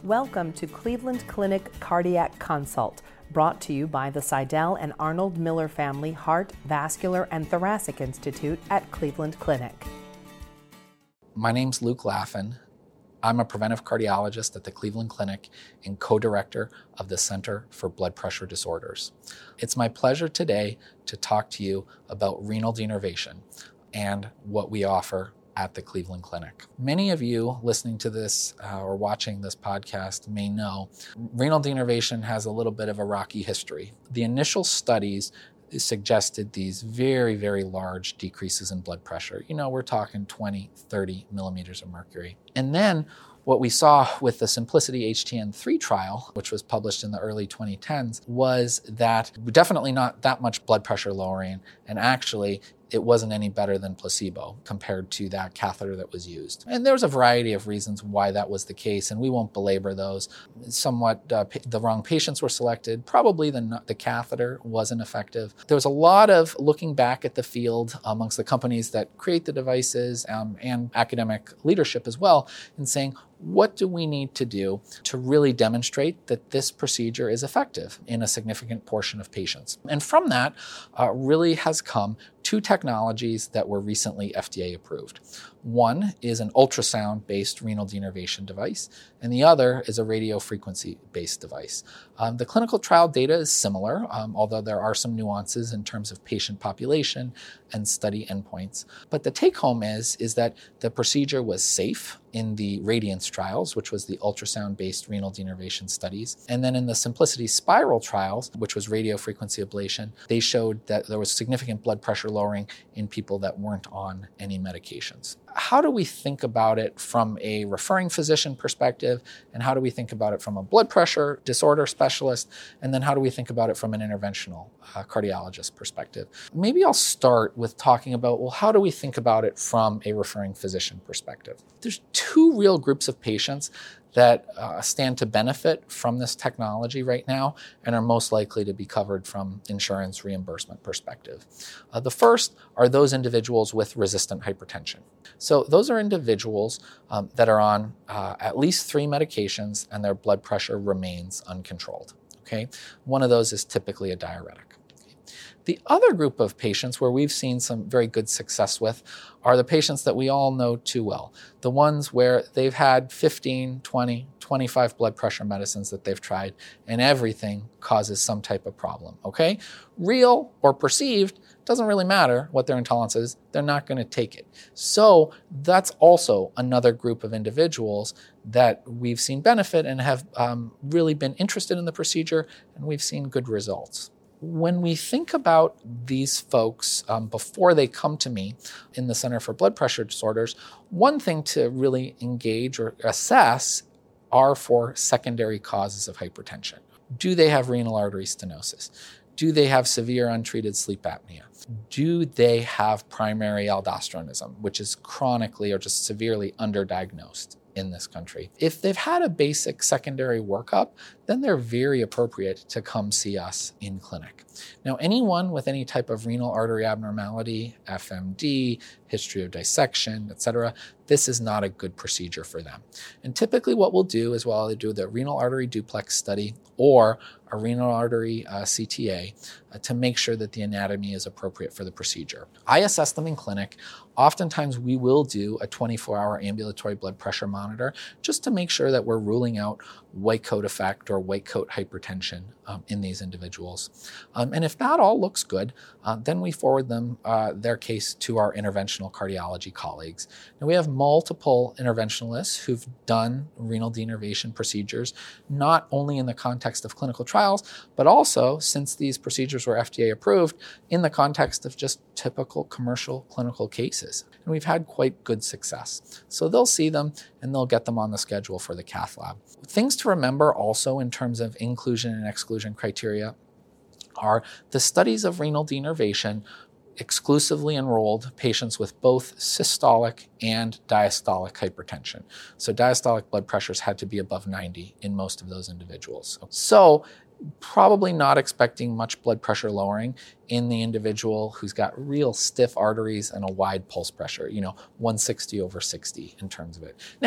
Welcome to Cleveland Clinic Cardiac Consult, brought to you by the Seidel and Arnold Miller Family Heart, Vascular, and Thoracic Institute at Cleveland Clinic. My name's Luke Laffin. I'm a preventive cardiologist at the Cleveland Clinic and co-director of the Center for Blood Pressure Disorders. It's my pleasure today to talk to you about renal denervation and what we offer at the Cleveland Clinic. Many of you listening to this or watching this podcast may know renal denervation has a little bit of a rocky history. The initial studies suggested these very, very large decreases in blood pressure. You know, we're talking 20, 30 millimeters of mercury. And then what we saw with the Symplicity HTN-3 trial, which was published in the early 2010s, was that definitely not that much blood pressure lowering, and actually it wasn't any better than placebo compared to that catheter that was used. And there was a variety of reasons why that was the case, and we won't belabor those. Somewhat the wrong patients were selected. Probably the catheter wasn't effective. There was a lot of looking back at the field amongst the companies that create the devices and academic leadership as well, and saying, what do we need to do to really demonstrate that this procedure is effective in a significant portion of patients? And from that really has come two technologies that were recently FDA approved. One is an ultrasound-based renal denervation device, and the other is a radiofrequency-based device. The clinical trial data is similar, although there are some nuances in terms of patient population and study endpoints. But the take-home is that the procedure was safe in the Radiance trials, which was the ultrasound-based renal denervation studies. And then in the Symplicity Spiral trials, which was radiofrequency ablation, they showed that there was significant blood pressure lowering in people that weren't on any medications. How do we think about it from a referring physician perspective, and how do we think about it from a blood pressure disorder specialist, and then how do we think about it from an interventional cardiologist perspective? Maybe I'll start with talking about, well, how do we think about it from a referring physician perspective? There's two real groups of patients that stand to benefit from this technology right now and are most likely to be covered from insurance reimbursement perspective. The first are those individuals with resistant hypertension. So those are individuals that are on at least 3 medications and their blood pressure remains uncontrolled. Okay? One of those is typically a diuretic. The other group of patients where we've seen some very good success with are the patients that we all know too well. The ones where they've had 15, 20, 25 blood pressure medicines that they've tried, and everything causes some type of problem, okay? Real or perceived, doesn't really matter what their intolerance is, they're not gonna take it. So that's also another group of individuals that we've seen benefit and have really been interested in the procedure, and we've seen good results. When we think about these folks before they come to me in the Center for Blood Pressure Disorders, one thing to really engage or assess are for secondary causes of hypertension. Do they have renal artery stenosis? Do they have severe untreated sleep apnea? Do they have primary aldosteronism, which is chronically or just severely underdiagnosed in this country? If they've had a basic secondary workup, then they're very appropriate to come see us in clinic. Now, anyone with any type of renal artery abnormality, FMD, history of dissection, etc., this is not a good procedure for them. And typically what we'll do is we'll either do the renal artery duplex study or a renal artery CTA to make sure that the anatomy is appropriate for the procedure. I assess them in clinic. Oftentimes we will do a 24-hour ambulatory blood pressure monitor just to make sure that we're ruling out white coat effect or white coat hypertension in these individuals. And if that all looks good, then we forward them their case to our interventional cardiology colleagues. Now we have multiple interventionalists who've done renal denervation procedures, not only in the context of clinical trials, but also since these procedures were FDA approved in the context of just typical commercial clinical cases. And we've had quite good success. So they'll see them and they'll get them on the schedule for the cath lab. Things to remember also in terms of inclusion and exclusion criteria are the studies of renal denervation exclusively enrolled patients with both systolic and diastolic hypertension. So diastolic blood pressures had to be above 90 in most of those individuals. So probably not expecting much blood pressure lowering in the individual who's got real stiff arteries and a wide pulse pressure, 160 over 60 in terms of it. Now,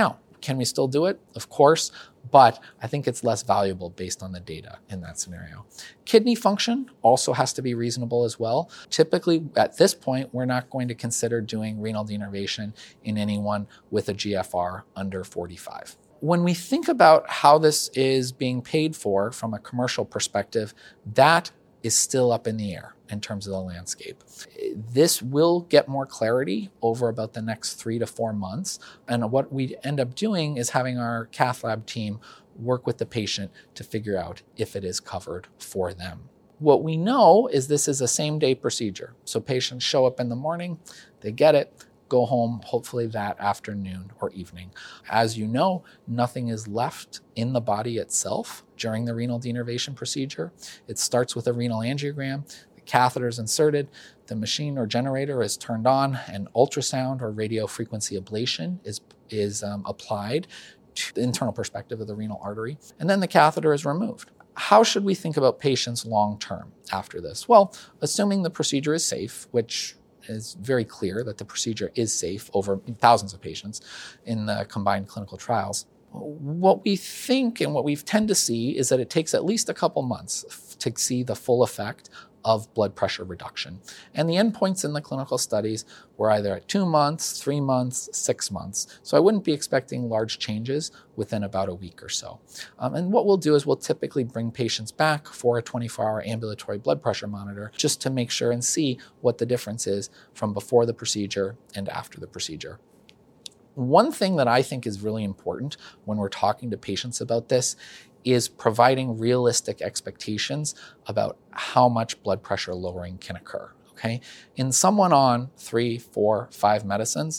Can we still do it? Of course, but I think it's less valuable based on the data in that scenario. Kidney function also has to be reasonable as well. Typically, at this point, we're not going to consider doing renal denervation in anyone with a GFR under 45. When we think about how this is being paid for from a commercial perspective, that is still up in the air in terms of the landscape. This will get more clarity over about the next 3 to 4 months. And what we end up doing is having our cath lab team work with the patient to figure out if it is covered for them. What we know is this is a same-day procedure. So patients show up in the morning, they get it, go home, hopefully that afternoon or evening. As you know, nothing is left in the body itself during the renal denervation procedure. It starts with a renal angiogram, the catheter is inserted, the machine or generator is turned on, and ultrasound or radio frequency ablation is applied to the internal perspective of the renal artery, and then the catheter is removed. How should we think about patients long term after this? Well, assuming the procedure is safe, which is very clear that the procedure is safe over thousands of patients in the combined clinical trials. What we think and what we tend to see is that it takes at least a couple months to see the full effect of blood pressure reduction. And the endpoints in the clinical studies were either at 2 months, 3 months, 6 months. So I wouldn't be expecting large changes within about a week or so. And what we'll do is we'll typically bring patients back for a 24-hour ambulatory blood pressure monitor just to make sure and see what the difference is from before the procedure and after the procedure. One thing that I think is really important when we're talking to patients about this is providing realistic expectations about how much blood pressure lowering can occur, okay? In someone on 3, 4, 5 medicines,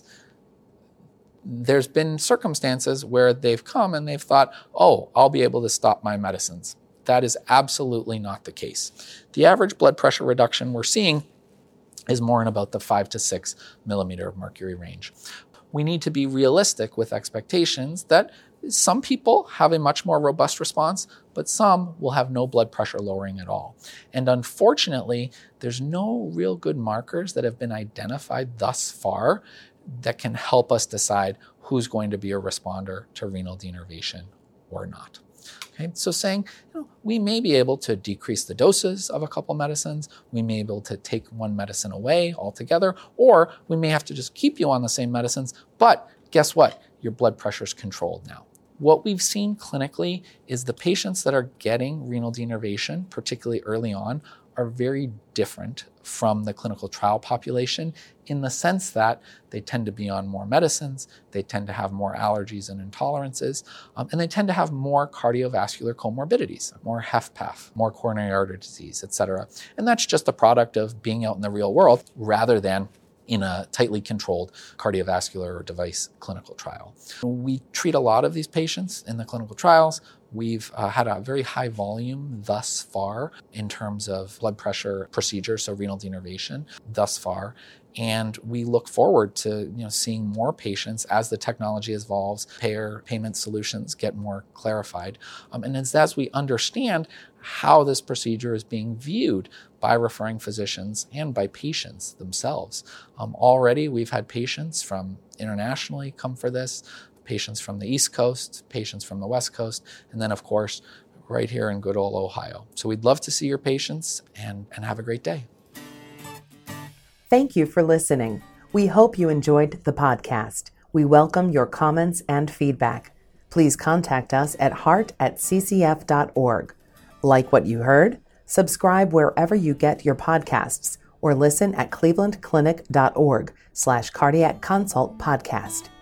there's been circumstances where they've come and they've thought, oh, I'll be able to stop my medicines. That is absolutely not the case. The average blood pressure reduction we're seeing is more in about the 5 to 6 millimeter of mercury range. We need to be realistic with expectations that some people have a much more robust response, but some will have no blood pressure lowering at all. And unfortunately, there's no real good markers that have been identified thus far that can help us decide who's going to be a responder to renal denervation or not. Okay, so saying, we may be able to decrease the doses of a couple medicines, we may be able to take one medicine away altogether, or we may have to just keep you on the same medicines, but guess what? Your blood pressure is controlled now. What we've seen clinically is the patients that are getting renal denervation, particularly early on, are very different from the clinical trial population in the sense that they tend to be on more medicines, they tend to have more allergies and intolerances, and they tend to have more cardiovascular comorbidities, more HFpEF, more coronary artery disease, etc. And that's just a product of being out in the real world rather than in a tightly controlled cardiovascular or device clinical trial. We treat a lot of these patients in the clinical trials. We've had a very high volume thus far in terms of blood pressure procedures, so renal denervation thus far. And we look forward to seeing more patients as the technology evolves, payment solutions get more clarified. And as we understand how this procedure is being viewed by referring physicians and by patients themselves. Already we've had patients from internationally come for this, patients from the East Coast, patients from the West Coast, and then of course right here in good old Ohio. So we'd love to see your patients and have a great day. Thank you for listening. We hope you enjoyed the podcast. We welcome your comments and feedback. Please contact us at heart@ccf.org. Like what you heard? Subscribe wherever you get your podcasts or listen at clevelandclinic.org/cardiac consult podcast.